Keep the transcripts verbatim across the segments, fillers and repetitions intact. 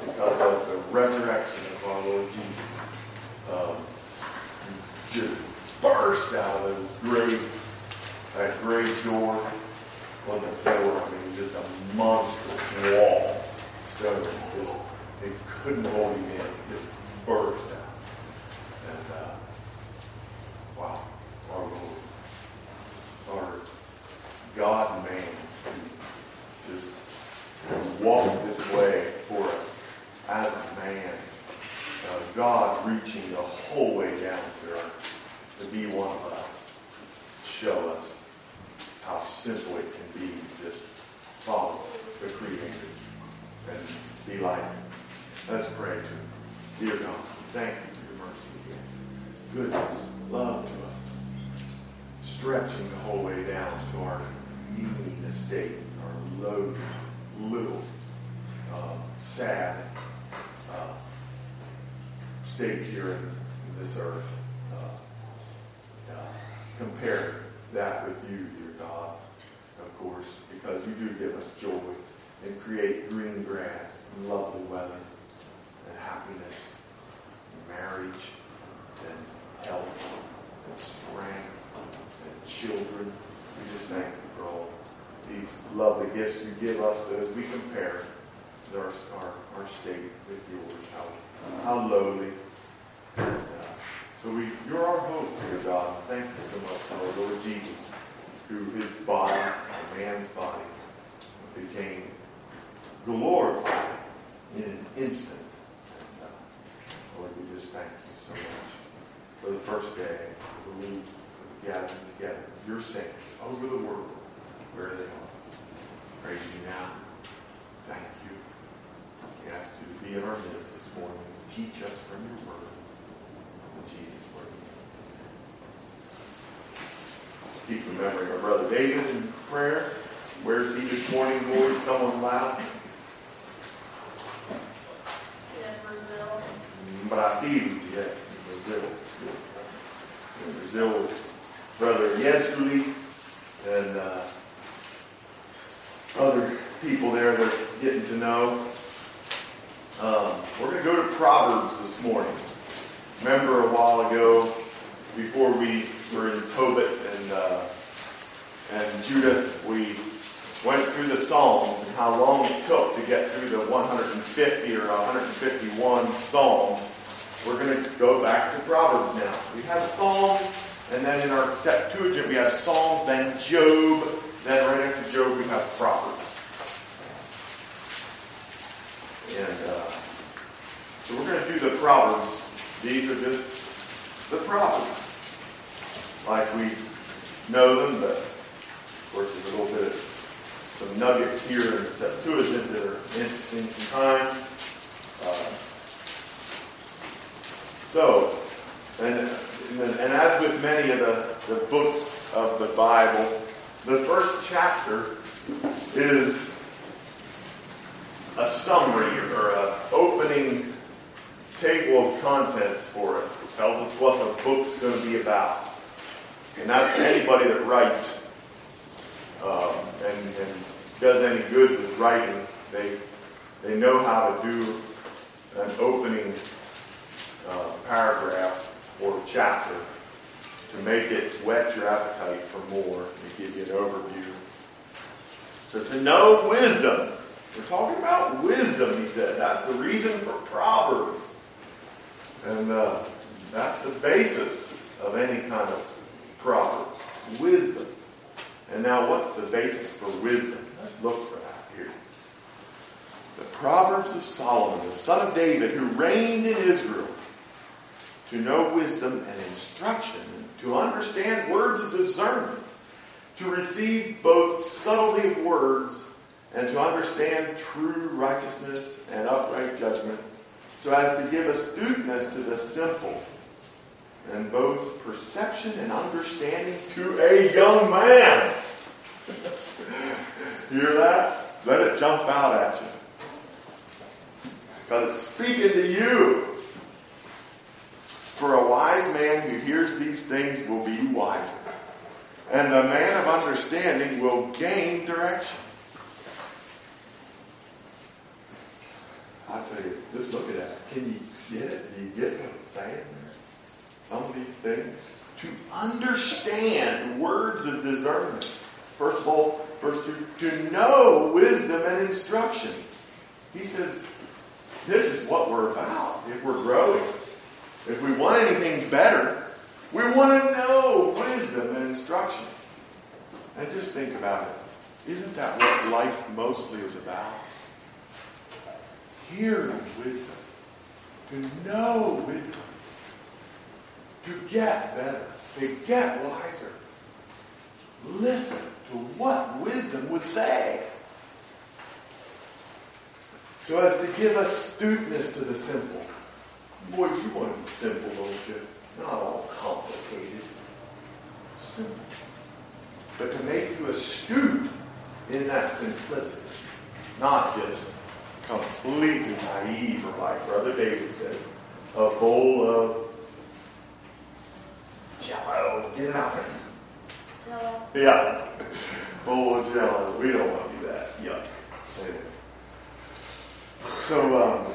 because of the resurrection of our Lord Jesus. Um, just burst out of those grave, that grave door on the door. I mean, just a monstrous wall, stone. Just, it couldn't hold him in. It just burst out. And, uh, wow, our Lord, our God and man, who just walked this way for us as a man. Uh, God reaching the whole way down to earth to be one of us, show us how simple it can be to just follow the Creator and be like Him. Let's pray to Him. Dear God, thank you for your mercy again. Goodness, love to us, stretching the whole way down to our mean estate, our low, little, uh, sad uh, state here in, in this earth. Uh, uh, compare that with you, dear God, of course, because you do give us joy and create green grass and lovely weather and happiness and marriage and health and strength and children. We just thank you for all these lovely gifts you give us, but as we compare our, our, our state with yours, how, how lowly. And, uh, so we, you're our hope, dear God. Thank you so much for our Lord Jesus, who his body, a man's body, became glorified in an instant. And, uh, Lord, we just thank you so much for the first day of the week, for the gathering together, your saints over the world, where they are. Praise you now. Thank you. We ask you to be in our midst this morning. Teach us from your word. In Jesus' word. Keep remembering our brother David in prayer. Where is he this morning, Lord? Someone loud. In Brazil. Brazil, yes, in Brazil. In Brazil, brother Yesuli and uh, other people there that are getting to know. Um, we're going to go to Proverbs this morning. Remember a while ago, before we were in Tobit and uh, and Judith, we went through the Psalms and how long it took to get through the one hundred fifty or one hundred fifty-one Psalms. We're going to go back to Proverbs now. So we have Psalms, and then in our Septuagint we have Psalms, then Job, then right after Job we have Proverbs. And uh, so we're going to do the Proverbs. These are just the Proverbs, like we know them, but of course there's a little bit of some nuggets here in the Septuagint that are interesting sometimes. Uh, so, and, and as with many of the, the books of the Bible, the first chapter is a summary or an opening table of contents for us. It tells us what the book's going to be about. And that's anybody that writes um, and, and does any good with writing. They they know how to do an opening uh, paragraph or chapter to make it whet your appetite for more, to give you an overview. So to know wisdom. We're talking about wisdom, he said. That's the reason for Proverbs. And uh, that's the basis of any kind of Proverbs. Wisdom. And now what's the basis for wisdom? Let's look for that here. The Proverbs of Solomon, the son of David, who reigned in Israel, to know wisdom and instruction, to understand words of discernment, to receive both subtlety of words and to understand true righteousness and upright judgment, so as to give astuteness to the simple, and both perception and understanding to a young man. Hear that? Let it jump out at you. Because it's speaking to you. For a wise man who hears these things will be wiser, and the man of understanding will gain direction. I tell you, you, just look at that. Can you get it? Do you get what it's saying there? Some of these things. To understand words of discernment. First of all, verse two, to know wisdom and instruction. He says, this is what we're about if we're growing. If we want anything better, we want to know wisdom and instruction. And just think about it. Isn't that what life mostly is about? Hearing wisdom. To know wisdom. To get better. To get wiser. Listen to what wisdom would say. So as to give astuteness to the simple. Boys, you want it simple, don't you? Not all complicated. Simple. But to make you astute in that simplicity. Not just completely naive, or like Brother David says, a bowl of Jello. Get it out there. Jello. Yeah. Bowl of Jello. We don't want to do that. Yuck. Anyway. So, um,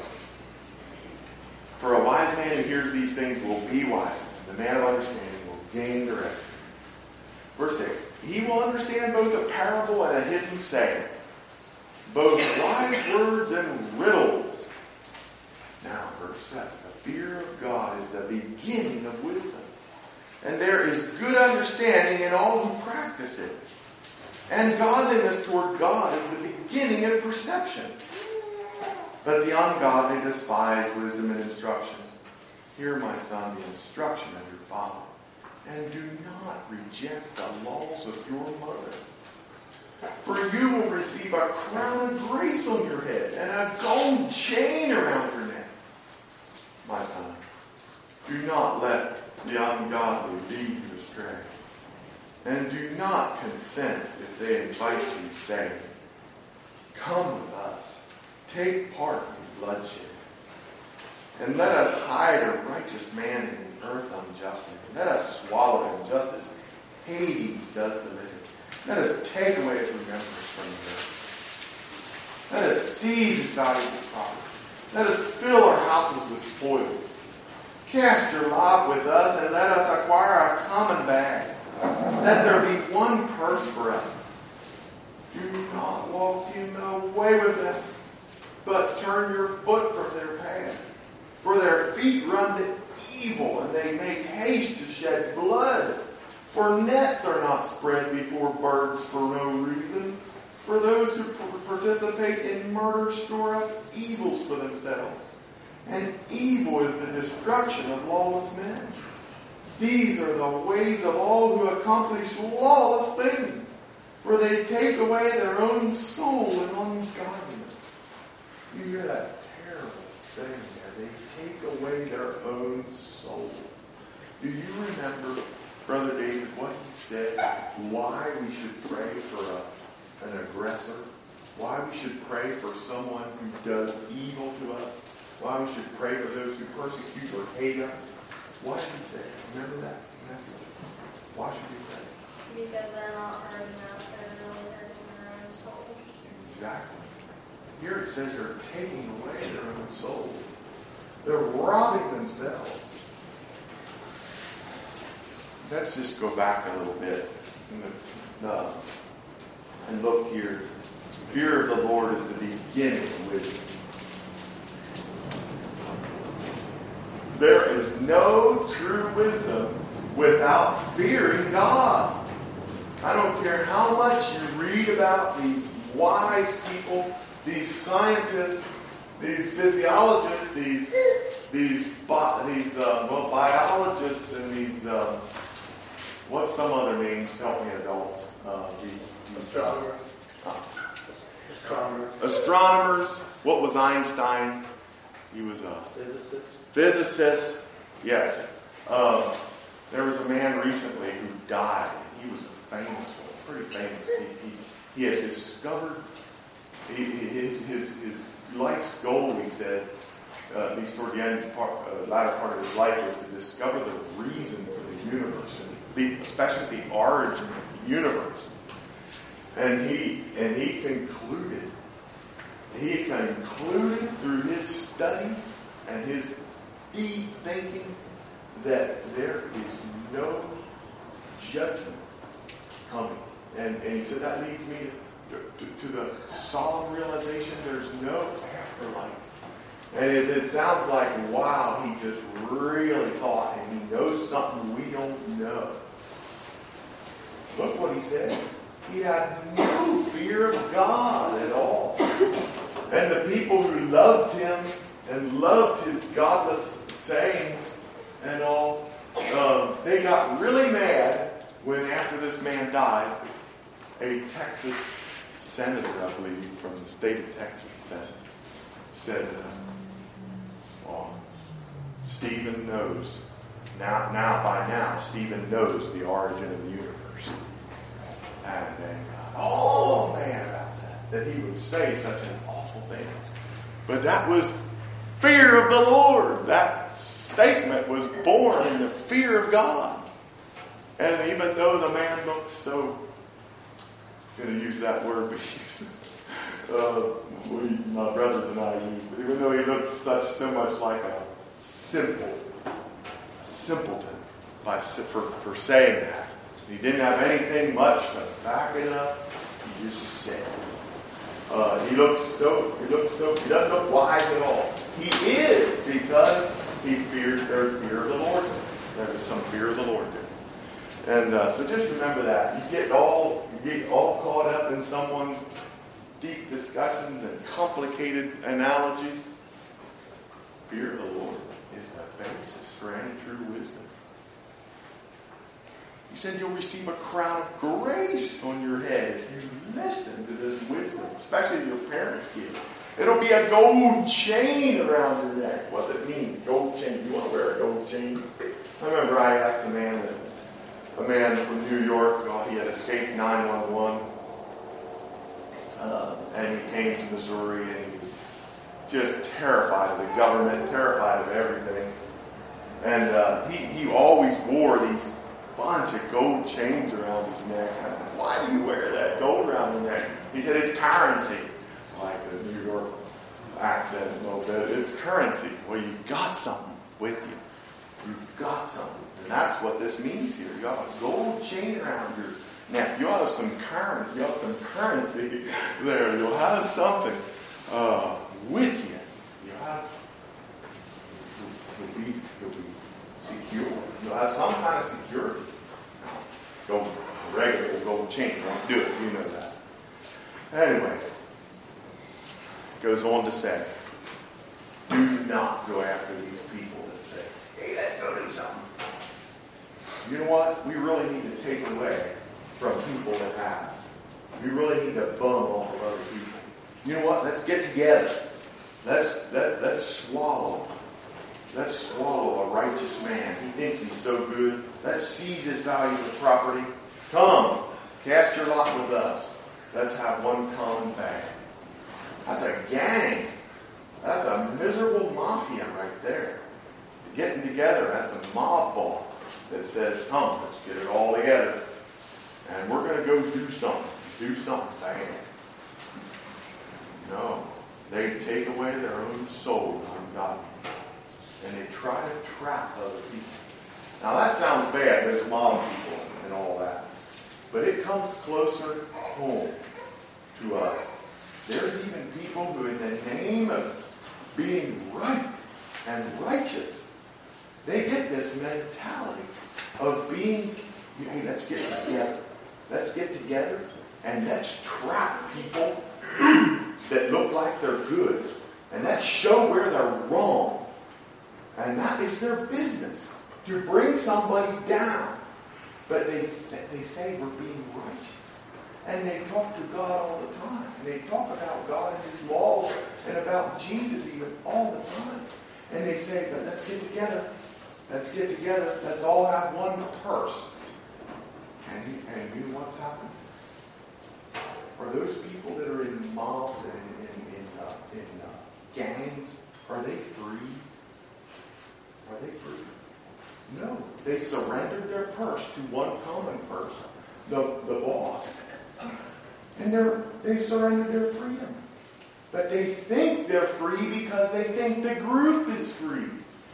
for a wise man who hears these things will be wise. The man of understanding will gain direction. Verse six. He will understand both a parable and a hidden saying, both wise words and riddles. Now, verse seven. The fear of God is the beginning of wisdom. And there is good understanding in all who practice it. And godliness toward God is the beginning of perception. But the ungodly despise wisdom and instruction. Hear, my son, the instruction of your father. And do not reject the laws of your mother. For you will receive a crown of grace on your head and a gold chain around your neck. My son, do not let the ungodly lead you astray. And do not consent if they invite you, saying, come with us, take part in bloodshed. And let us hide a righteous man in the earth unjustly. Let us swallow him just as Hades does the living. Let us take away his remembrance from the earth. Let us seize his valuable property. Let us fill our houses with spoils. Cast your lot with us, and let us acquire a common bag. Let there be one purse for us. Do not walk in the way with them, but turn your foot from their paths. For their feet run to evil, and they make haste to shed blood. For nets are not spread before birds for no reason. For those who participate in murder store up evils for themselves. And evil is the destruction of lawless men. These are the ways of all who accomplish lawless things, for they take away their own soul in ungodliness. You hear that terrible saying there, they take away their own soul. Do you remember, Brother David, what he said, why we should pray for a, an aggressor? Why we should pray for someone who does evil to us? Why we should pray for those who persecute or hate us? What did he say? Remember that message? Why should we pray? Because they're not hurting us, they're really hurting their own soul. Exactly. Here it says they're taking away their own soul. They're robbing themselves. Let's just go back a little bit and, uh, and look here. Fear of the Lord is the beginning of wisdom. There is no true wisdom without fearing God. I don't care how much you read about these wise people, these scientists, these physiologists, these these these uh, well, biologists, and these uh, what's some other names? Help me, adults. Uh, these, these Astronomers. Uh, Astronomers. astronomers. What was Einstein? He was a Physicists. physicist. Yes. Um, there was a man recently who died. He was a famous one, pretty famous. He, he, he had discovered he, his, his, his life's goal, he said, uh, at least toward the end part, uh, latter part of his life, was to discover the reason for the universe, and the, especially the origin of the universe. And he and he concluded, he concluded through his study and his deep thinking that there is no judgment coming. And, and he said that leads me to, to, to the solemn realization there's no afterlife. And it, it sounds like, wow, he just really thought and he knows something we don't know. Look what he said. He had no fear of God at all. And the people who loved him and loved his godless sayings and all, um, they got really mad when after this man died, a Texas senator, I believe, from the state of Texas said, said oh, Stephen knows. Now, now, by now, Stephen knows the origin of the universe. And they got all mad about that, that he would say such an awful thing. But that was fear of the Lord. That statement was born in the fear of God. And even though the man looked so, I'm going to use that word we use, uh, we, my brothers and I use, even though he looked such so much like a simple, simpleton by for, for saying that. He didn't have anything much to back it up. He just said. Uh, he looks so. He looks so. He doesn't look wise at all. He is because he fears. There's fear of the Lord. There is some fear of the Lord there. And uh, so just remember that. You get all you get all caught up in someone's deep discussions and complicated analogies. Fear of the Lord is the basis for any true wisdom. He said you'll receive a crown of grace on your head if you listen to this wisdom, especially if your parents give. It'll be a gold chain around your neck. What's it mean? Gold chain. You want to wear a gold chain? I remember I asked a man, a man from New York, oh, he had escaped nine one one, uh, and he came to Missouri, and he was just terrified of the government, terrified of everything. And uh, he, he always wore these bunch of gold chains around his neck. I said, why do you wear that gold around your neck? He said, it's currency. Like the New York accent a little bit. It's currency. Well, you've got something with you. You've got something. And that's what this means here. You have a gold chain around your neck. You'll have some currency. You'll have some currency there. You'll have something uh, with you. You'll have, you'll be, you'll be secure. You'll have some kind of security. Go regular gold chain. You won't do it. You know that. Anyway, goes on to say, do not go after these people that say, hey, let's go do something. You know what? We really need to take away from people that have. We really need to bum off of other people. You know what? Let's get together. Let's let, let's swallow. Let's swallow a righteous man. He thinks he's so good. Let's seize his valuable property. Come, cast your lot with us. Let's have one common bag. That's a gang. That's a miserable mafia right there. Getting together, that's a mob boss that says, come, let's get it all together. And we're going to go do something. Do something bad. No. They take away their own soul from God. And they try to trap other people. Now that sounds bad, there's mob people and all that. But it comes closer home to us. There's even people who, in the name of being right and righteous, they get this mentality of being, hey, let's get together. Let's get together and let's trap people that look like they're good. And let's show where they're wrong. And that is their business, to bring somebody down. But they, they say we're being righteous. And they talk to God all the time. And they talk about God and His laws and about Jesus even all the time. And they say, but let's get together. Let's get together. Let's all have one purse. And, and you know what's happened? Are those people that are in mobs and in, in, uh, in uh, gangs, are they free? Are they free? No. They surrendered their purse to one common purse, the, the boss. And they're, they surrendered their freedom. But they think they're free because they think the group is free.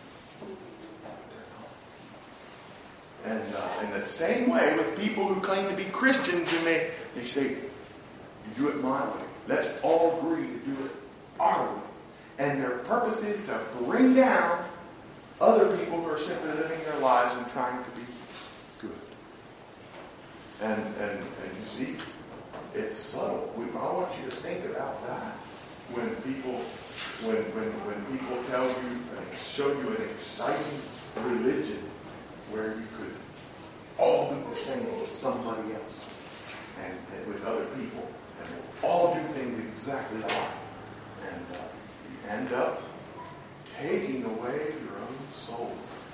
And uh, in the same way with people who claim to be Christians, and they, they say, you do it my way. Let's all agree to do it our way. And their purpose is to bring down other people who are simply living their lives and trying to be good. And and, and you see, it's subtle. We, I want you to think about that. When people when when when people tell you and show you an exciting religion where you could all be the same as somebody else and, and with other people and we'll all do things exactly like, and uh, you end up taking away your own soul.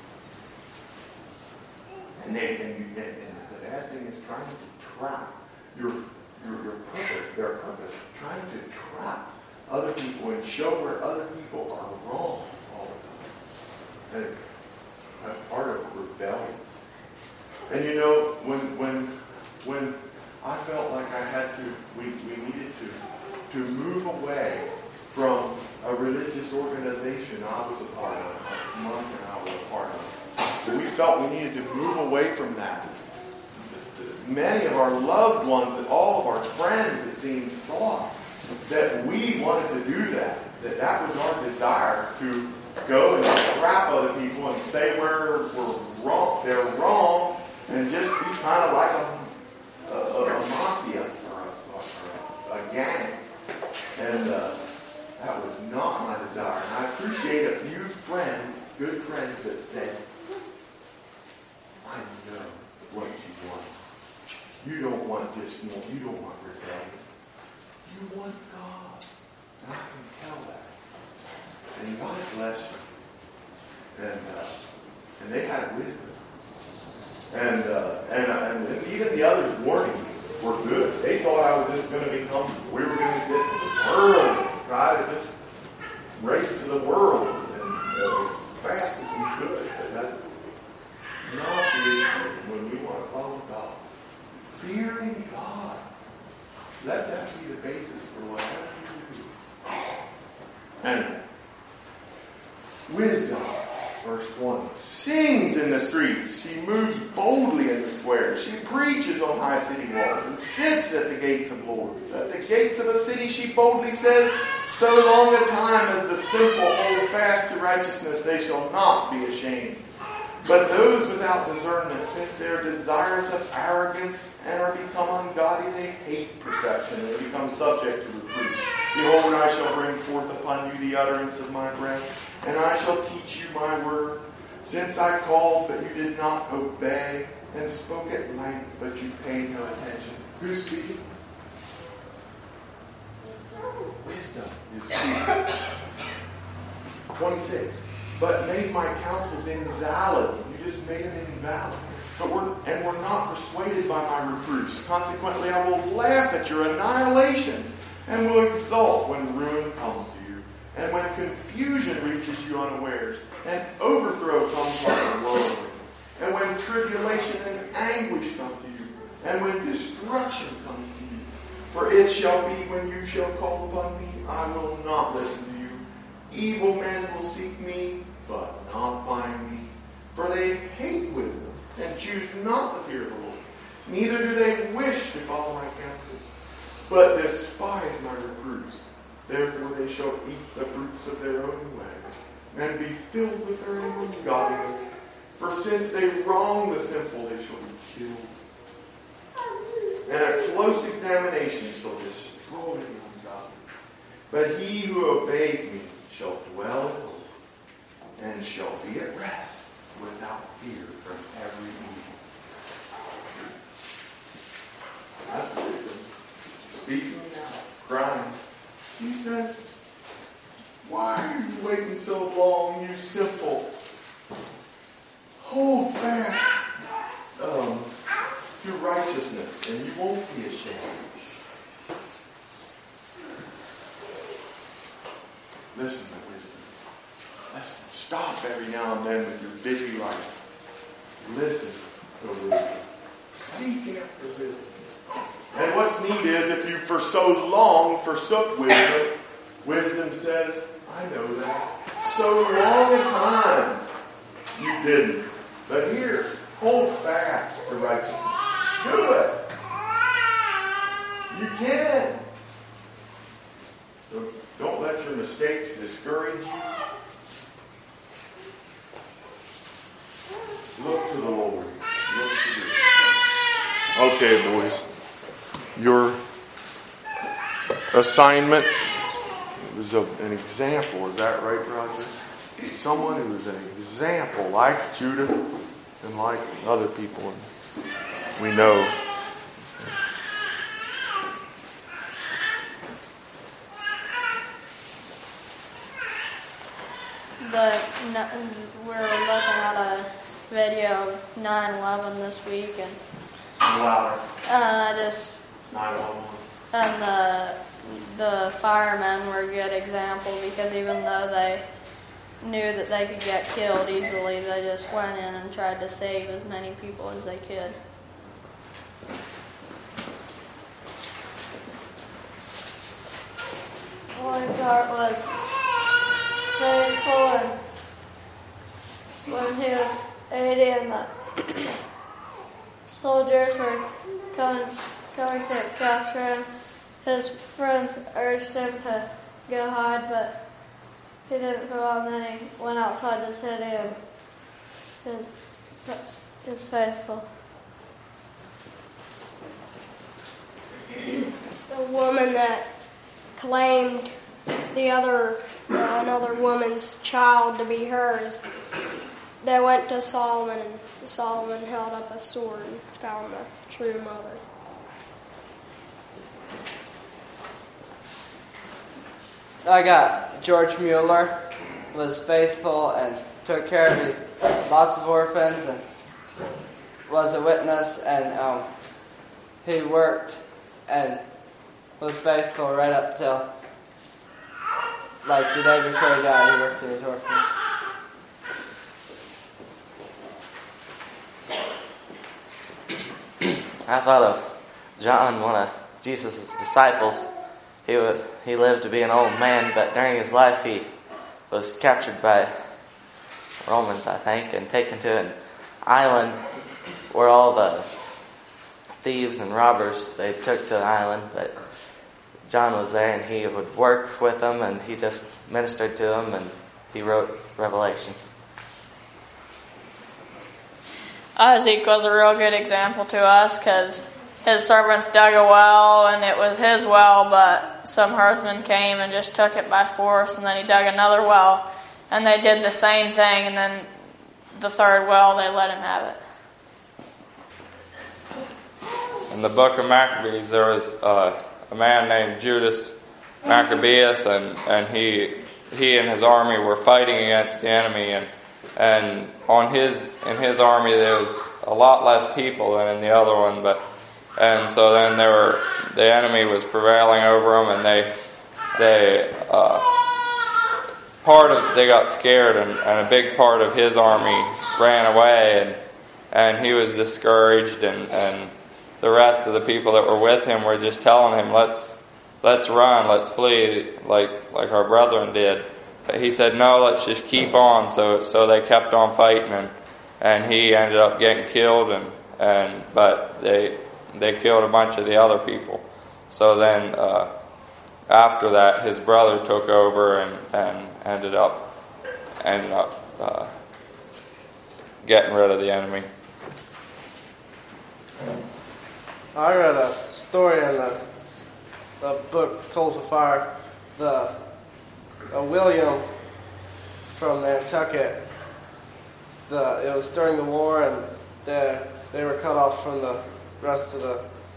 And, they, and, you, and, and the bad thing is trying to trap your, your your purpose, their purpose, trying to trap other people and show where other people are wrong all the time. And that's part of rebellion. And you know, when when when I felt like I had to, we, we needed to to move away from a religious organization I was a part of, Monk and I were a part of. And we felt we needed to move away from that. Many of our loved ones and all of our friends, it seems, thought that we wanted to do that. That that was our desire, to go and trap other people and say where we're wrong, they're wrong, and just be kind of like a, a, a mafia or a, or a, a gang. And uh, that was not my desire. And I appreciate a few friends, good friends, that said, I know what you want. You don't want just, you know, you don't want rebellion. You want God. And I can tell that. And God bless you. And uh, and they had wisdom. And, uh, and uh, and even the others' warnings were good. They thought I was just going to become, we were going to get to the world, try to just race to the world and uh, as fast as we could. But that's not the issue when we want to follow God. Fearing God. Let that be the basis for whatever you do. Anyway. Wisdom, verse twenty. Sings in the streets. She moves boldly in the squares. She preaches on high city walls and sits at the gates of lords. At the gates of a city she boldly says, so long a time as the simple hold fast to righteousness, they shall not be ashamed. But those without discernment, since they are desirous of arrogance and are become ungodly, they hate perception. They become subject to reproof. Behold, I shall bring forth upon you the utterance of my breath, and I shall teach you my word. Since I called, but you did not obey, and spoke at length, but you paid no attention. Who's speaking? Wisdom is speaking. twenty-six. But made my counsels invalid. You just made them invalid. But we're, and were not persuaded by my reproofs. Consequently, I will laugh at your annihilation, and will exult when ruin comes to you, and when confusion reaches you unawares, and overthrow comes like a whirlwind, and when tribulation and anguish come to you, and when destruction comes to you. For it shall be when you shall call upon me, I will not listen to you. Evil men will seek me, but not find me. For they hate wisdom, and choose not the fear of the Lord. Neither do they wish to follow my counsels, but despise my reproofs. Therefore they shall eat the fruits of their own ways, and be filled with their own ungodliness. For since they wrong the simple, they shall be killed. And a close examination shall destroy the ungodly. But he who obeys me shall dwell in hope, and shall be at rest without fear from every evil. That's wisdom. Speaking now, crying. He says, why are you waiting so long, you simple? Hold fast um, to righteousness, and you won't be ashamed. Listen to wisdom. Listen. Stop every now and then with your busy life. Listen to wisdom. Seek after wisdom. And what's neat is if you for so long forsook wisdom, Wisdom says, I know that. So long a time you didn't. But here, hold fast to righteousness. Do it. You can. So don't let your mistakes discourage you. Look to the Lord. Look to the Lord. Okay, boys. Your assignment was a, an example. Is that right, Roger? Someone who was an example, like Judah and like other people we know. The, we're looking at a video of nine eleven this week, and Louder. uh, I just nine one one. and the the firemen were a good example, because even though they knew that they could get killed easily, they just went in and tried to save as many people as they could. One part was faithful, and when he was eighty and the soldiers were coming, coming to capture him, his friends urged him to go hide, but he didn't go out, and then he went outside the city and is, is faithful. The woman that claimed the other, uh, another woman's child to be hers, they went to Solomon, and Solomon held up a sword and found the true mother. I got George Mueller was faithful and took care of his lots of orphans and was a witness, and um, he worked and was faithful right up till like the day before he died. He worked at his orphanage. I thought of John, one of Jesus' disciples. He would, he lived to be an old man, but during his life he was captured by Romans, I think, and taken to an island where all the thieves and robbers, they took to the island, but John was there, and he would work with them, and he just ministered to them, and he wrote Revelations. Isaac was a real good example to us, because his servants dug a well, and it was his well, but some herdsmen came and just took it by force, and then he dug another well, and they did the same thing, and then the third well, they let him have it. In the book of Maccabees, there was uh, a man named Judas Maccabeus, and, and he he and his army were fighting against the enemy, and and on his in his army there was a lot less people than in the other one, but and so then there were the enemy was prevailing over them, and they they uh, part of they got scared, and, and a big part of his army ran away, and and he was discouraged, and, and the rest of the people that were with him were just telling him, let's let's run, let's flee, like like our brethren did. But he said, no, let's just keep on. So so they kept on fighting, and and he ended up getting killed, and and but they they killed a bunch of the other people. So then uh, after that, his brother took over and, and ended up ended up uh, getting rid of the enemy. I read a story in the, the book Coals of Fire. The uh, William from Nantucket. The it was during the war, and they they were cut off from the rest of the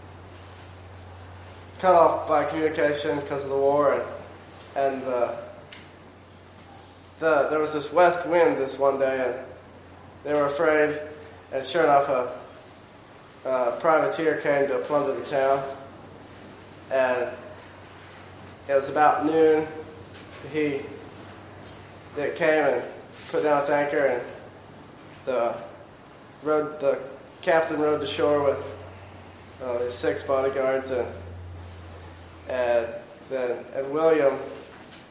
cut off by communication because of the war, and and the, the there was this west wind this one day, and they were afraid, and sure enough, a Uh, privateer came to plunder the town, and it was about noon. He it came and put down its anchor, and the rode the captain rode to shore with uh, his six bodyguards, and and then and William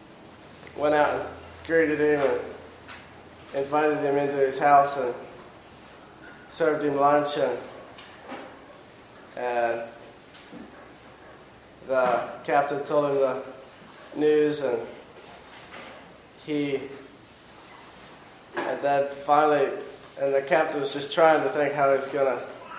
went out and greeted him and invited him into his house and served him lunch, and and the captain told him the news, and he and then finally and the captain was just trying to think how he's gonna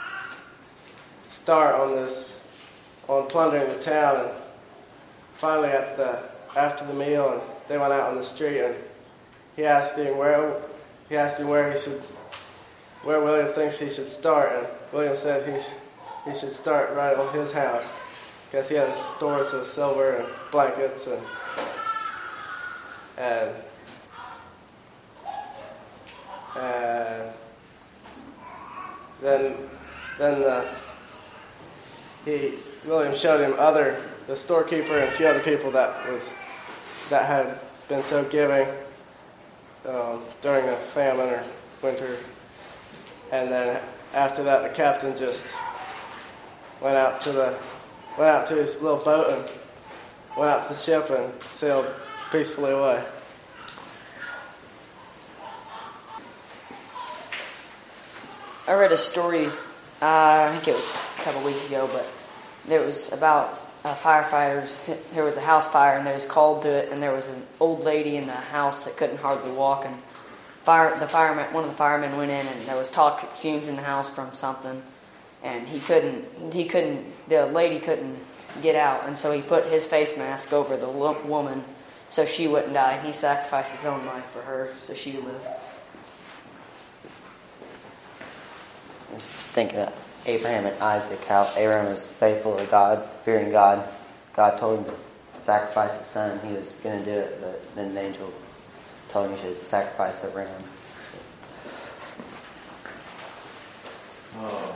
start on this on plundering the town, and finally at the after the meal, and they went out on the street, and he asked him where he asked him where he should where William thinks he should start, and William said he sh- he should start right on his house because he has stores of silver and blankets and and and then then the, he William showed him other the storekeeper and a few other people that was that had been so giving um, during a famine or winter. And then after that, the captain just went out to the went out to his little boat and went out to the ship and sailed peacefully away. I read a story, uh, I think it was a couple weeks ago, but it was about uh, firefighters. There was a house fire, and they was called to it, and there was an old lady in the house that couldn't hardly walk, and fire the fireman, one of the firemen went in, and there was toxic fumes in the house from something, and he couldn't, he couldn't, the lady couldn't get out, and so he put his face mask over the lo- woman so she wouldn't die, and he sacrificed his own life for her so she could live. Just thinking of Abraham and Isaac, how Abraham was faithful to God, fearing God. God told him to sacrifice his son. He was going to do it, but then the angel told him he should sacrifice Abraham. Um,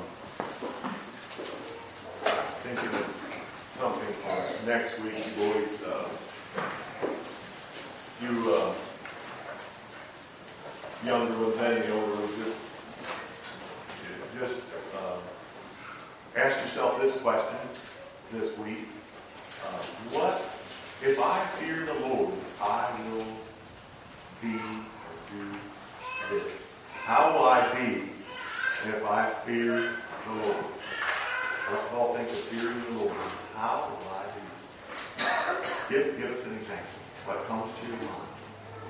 thinking of something for next week, you boys. Uh, you uh, younger ones and the older ones, just just uh, ask yourself this question this week: uh, What if I fear the Lord? I will be or do this. How will I be if I fear the Lord? First of all, think of fearing the Lord. How will I be? Give, give us an example. What comes to your mind?